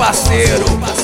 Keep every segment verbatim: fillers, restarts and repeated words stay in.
parceiro.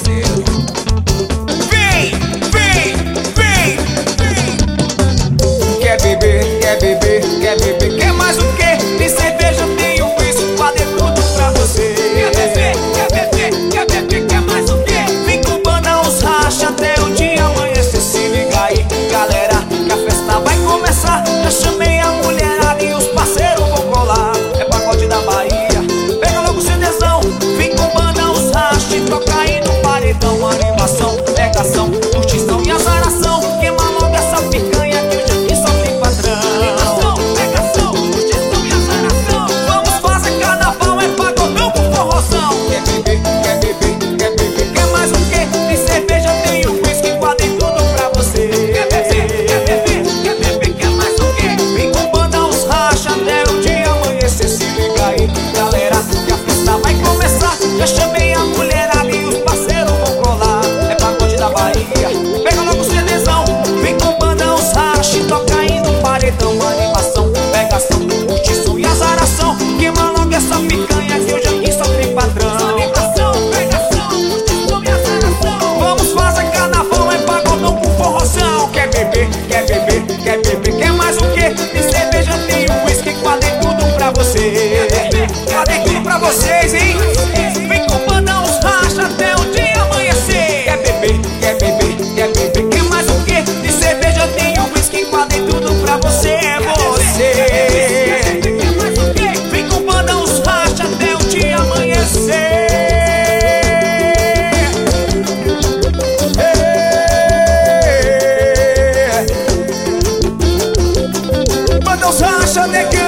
Vem, vem, vem, vem. Quer beber, quer beber, quer beber, quer mais o quê? Tem cerveja, tem um whisky, guardei tudo pra você. Quer beber, quer beber, quer beber, quer mais o quê? Vem com banda, os racha até o dia amanhecer. Se liga aí, galera, que a festa vai começar. Já chamei a mulherada e os parceiros vão colar. É pagode da Bahia, pega logo o CDzão. Vem com banda, os racha e toca aí no paredão. Animação, pegação, curtição e azaração. Queima logo essa picanha que hoje aqui só tem padrão. Animação, pegação, curtição e azaração. Vamos fazer carnaval, é pagodão com forrozão. Quer beber, quer beber, quer beber, quer mais o quê? Tem cerveja, tem um whisky, guardei tudo pra você. Quer beber, quer beber, quer beber, quer mais o quê? Vem com banda, os racha até o dia amanhecer. Se liga aí, galera, que a festa vai começar. Já chamei a mulherada e os parceiros vão colar. É pagode da Bahia, pega logo o CDzão. Vem com banda, os racha e toca aí no paredão. Animação, pegação, curtição e azaração. Queima logo essa picanha que hoje aqui só tem padrão. Animação, pegação, curtição e azaração. Vamos fazer carnaval, é pagodão com forrozão. Quer beber, quer beber, quer beber, quer mais o quê? Tem cerveja, tem um whisky, guardei tudo pra você. Guardei tudo pra vocês, hein? Vem com banda, os racha até o dia amanhecer. Quer beber, quer beber, quer beber, quer mais o quê? Tem cerveja, tem um whisky, guardei tudo pra você. É você. Vem com banda, os racha até o dia amanhecer. Banda, os racha, neguinho.